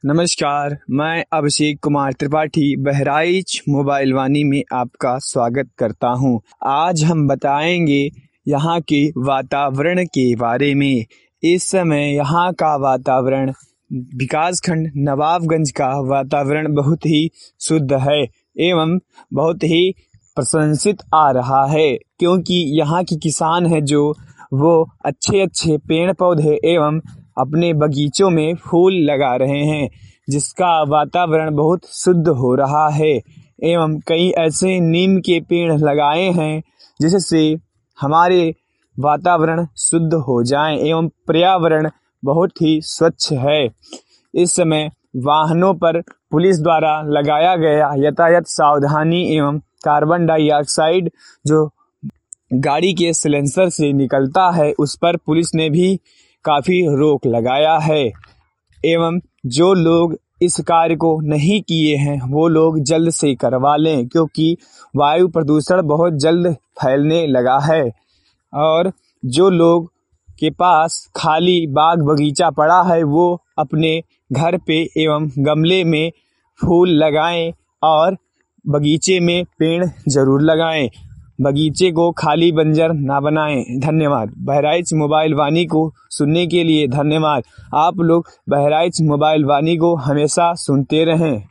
नमस्कार, मैं अभिषेक कुमार त्रिपाठी बहराइच मोबाइल वाणी में आपका स्वागत करता हूं। आज हम बताएंगे यहाँ के वातावरण के बारे में। इस समय यहाँ का वातावरण विकासखंड नवाबगंज का वातावरण बहुत ही शुद्ध है एवं बहुत ही प्रशंसित आ रहा है, क्योंकि यहाँ के किसान हैं जो वो अच्छे पेड़ पौधे एवं अपने बगीचों में फूल लगा रहे हैं, जिसका वातावरण बहुत शुद्ध हो रहा है एवं कई ऐसे नीम के पेड़ लगाए हैं जिससे हमारे वातावरण शुद्ध हो जाए एवं पर्यावरण बहुत ही स्वच्छ है। इस समय वाहनों पर पुलिस द्वारा लगाया गया यातायात सावधानी एवं कार्बन डाइऑक्साइड जो गाड़ी के सिलेंसर से निकलता है उस पर पुलिस ने भी काफ़ी रोक लगाया है एवं जो लोग इस कार्य को नहीं किए हैं वो लोग जल्द से करवा लें, क्योंकि वायु प्रदूषण बहुत जल्द फैलने लगा है। और जो लोग के पास खाली बाग बगीचा पड़ा है वो अपने घर पे एवं गमले में फूल लगाएं और बगीचे में पेड़ जरूर लगाएं। बगीचे को खाली बंजर ना बनाएं। धन्यवाद। बहराइच मोबाइल वाणी को सुनने के लिए धन्यवाद। आप लोग बहराइच मोबाइल वाणी को हमेशा सुनते रहें।